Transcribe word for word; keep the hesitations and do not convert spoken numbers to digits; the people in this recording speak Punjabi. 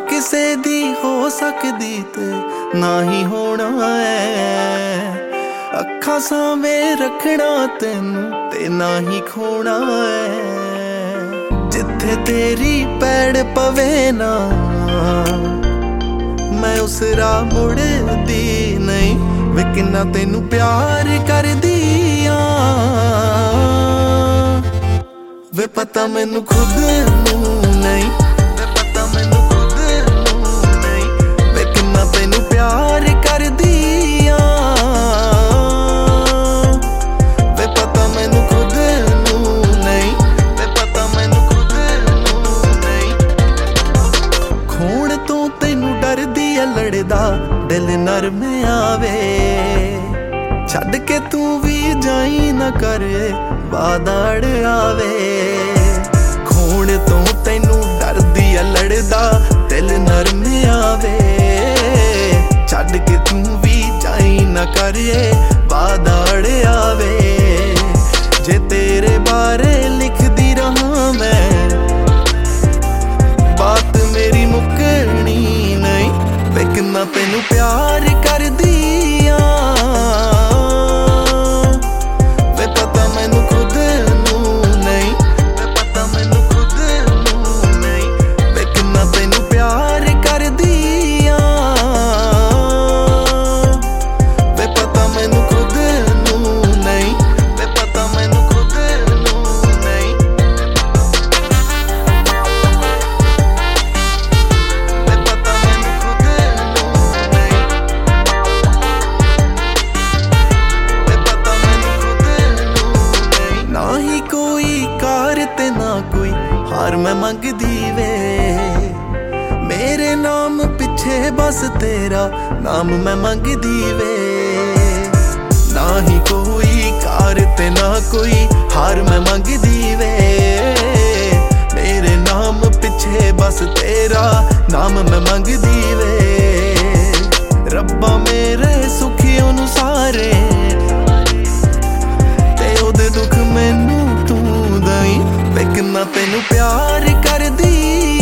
ਕਿਸੇ ਦੀ ਹੋ ਸਕਦੀ ਤੇ ਨਾ ਹੀ ਹੋਣਾ ਹੈ। ਅੱਖਾਂ ਸਾਹਮਣੇ ਰੱਖਣਾ ਤੈਨੂੰ ਤੇ ਨਾ ਹੀ ਖੋਣਾ ਹੈ। ਜਿੱਥੇ ਤੇਰੀ ਪੈੜ ਪਵੇ ਨਾ ਮੈਂ ਉਸ ਰਾਹ ਮੁੜਦੀ ਨਹੀਂ। ਵੇ ਕਿੰਨਾ ਤੈਨੂੰ ਪਿਆਰ ਕਰਦੀ ਆ ਵੇ ਪਤਾ ਮੈਨੂੰ ਖੁਦ ਨੂੰ ਨਹੀਂ। ਵੇ ਪਤਾ ਮੈਨੂੰ ਖੁਦ ਨੂੰ ਨਹੀਂ। ਵੇ ਕਿੰਨਾ ਤੈਨੂੰ ਪਿਆਰ ਕਰਦੀ ਆ ਵੇ ਪਤਾ ਮੈਨੂੰ ਖੁਦ ਨੂੰ ਨਹੀਂ। ਵੇ ਪਤਾ ਮੈਨੂੰ ਖੁਦ ਨੂੰ ਨਹੀਂ। ਖੋਣ ਤੋਂ ਤੈਨੂੰ ਡਰਦੀ ਆ ਲੜਦਾ ਦਿਲ ਨਰਮ ਆਵੇ। ਛੱਡ ਕੇ ਤੂੰ ਵੀ ਜਾਈ ਨਾ ਕਰੇ ਵਾਦੜ ਆਵੇ। ਖੋਣ ਤੋਂ ਤੈਨੂੰ ਡਰਦੀ ਆ ਲੜਦਾ ਦਿਲ ਨਰਮ ਆਵੇ। ਛੱਡ ਕੇ ਤੂੰ ਵੀ ਜਾਈ ਨਾ ਕਰੇ ਵਾਦੜ ਆਵੇ। ਜੇ ਤੇਰੇ ਬਾਰੇ ਲਿਖਦੀ ਰਹਾਂ ਮੈਂ ਬਾਤ ਮੇਰੀ ਮੁੱਕਣੀ ਨਹੀਂ। ਵੇ ਕਿੰਨਾ ਤੈਨੂੰ ਪਿਆਰ ਕਰਦੀ ਆ ਵੇ ਪਤਾ ਮੈਨੂੰ ਖੁਦ ਨੂੰ ਨਹੀਂ। ਵੇ ਪਤਾ ਮੈਨੂੰ ਖੁਦ ਨੂੰ ਨਹੀਂ। ਵੇ ਕਿੰਨਾ ਤੈਨੂੰ ਪਿਆਰ ਕਰਦੀ ਆ ਵੇ ਪਤਾ ਮੈਨੂੰ ਖੁਦ ਨੂੰ ਨਹੀਂ। ਵੇ ਪਤਾ ਮੈਨੂੰ ਖੁਦ ਨੂੰ ਨਹੀਂ। ਵੇ ਪਤਾ ਮੈਨੂੰ ਖੁਦ ਨੂੰ ਨਹੀਂ। ਵੇ ਪਤਾ ਮੈਨੂੰ ਖੁਦ ਨੂੰ ਨਹੀਂ। ਨਾ ਹੀ ਕੋਈ ਕਾਰ ਤੇ ਨਾ ਕੋਈ ਹਾਰ ਮੈਂ ਮੰਗਦੀ ਵੇ। ਮੇਰੇ ਨਾਮ ਪਿੱਛੇ ਬਸ ਤੇਰਾ ਨਾਮ ਮੈਂ ਮੰਗਦੀ ਵੇ। ਨਾ ਹੀ ਕੋਈ ਕਾਰ ਤੇ ਨਾ ਕੋਈ ਹਾਰ ਮੈਂ ਮੰਗਦੀ ਵੇ। ਮੇਰੇ ਨਾਮ ਪਿੱਛੇ ਬਸ ਤੇਰਾ ਨਾਮ ਮੈਂ ਮੰਗਦੀ ਵੇ। ਰੱਬਾ ਮੇਰੇ ਸੁਖੀਆਂ ਨੂੰ ਸਾਰੇ ਤੇ ਉਹਦੇ ਦੁੱਖ ਮੈਨੂੰ ਤੂੰ ਦਈ। ਵੇ ਕਿੰਨਾ ਤੈਨੂੰ ਪਿਆਰ ਕਰਦੀ